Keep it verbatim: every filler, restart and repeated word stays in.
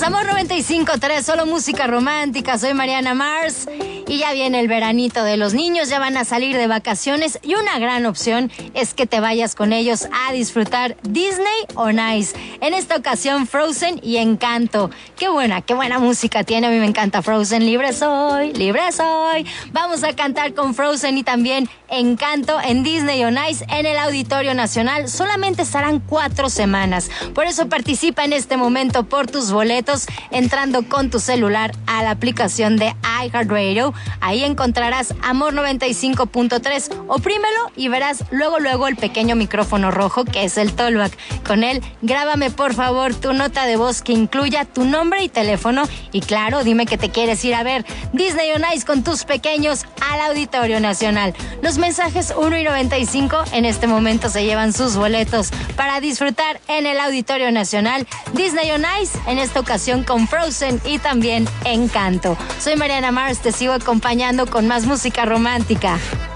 Amor noventa y cinco punto tres, solo música romántica. Soy Mariana Mars y ya viene el veranito de los niños, ya van a salir de vacaciones y una gran opción es que te vayas con ellos a disfrutar Disney on Ice. En esta ocasión Frozen y Encanto. Qué buena, qué buena música tiene, a mí me encanta Frozen. Libre soy, libre soy. Vamos a cantar con Frozen y también Encanto en Disney on Ice en el Auditorio Nacional. Solamente estarán cuatro semanas, por eso participa en este momento por tus boletos entrando con tu celular a la aplicación de iHeartRadio. Ahí encontrarás Amor noventa y cinco punto tres. Oprímelo y verás luego luego el pequeño micrófono rojo que es el Tollback. Con él, grábame por favor tu nota de voz que incluya tu nombre y teléfono. Y claro, dime que te quieres ir a ver Disney on Ice con tus pequeños al Auditorio Nacional. Los mensajes uno y noventa y cinco en este momento se llevan sus boletos para disfrutar en el Auditorio Nacional Disney on Ice, en esta ocasión con Frozen y también Encanto. Soy Mariana Mars, te sigo acompañando con más música romántica.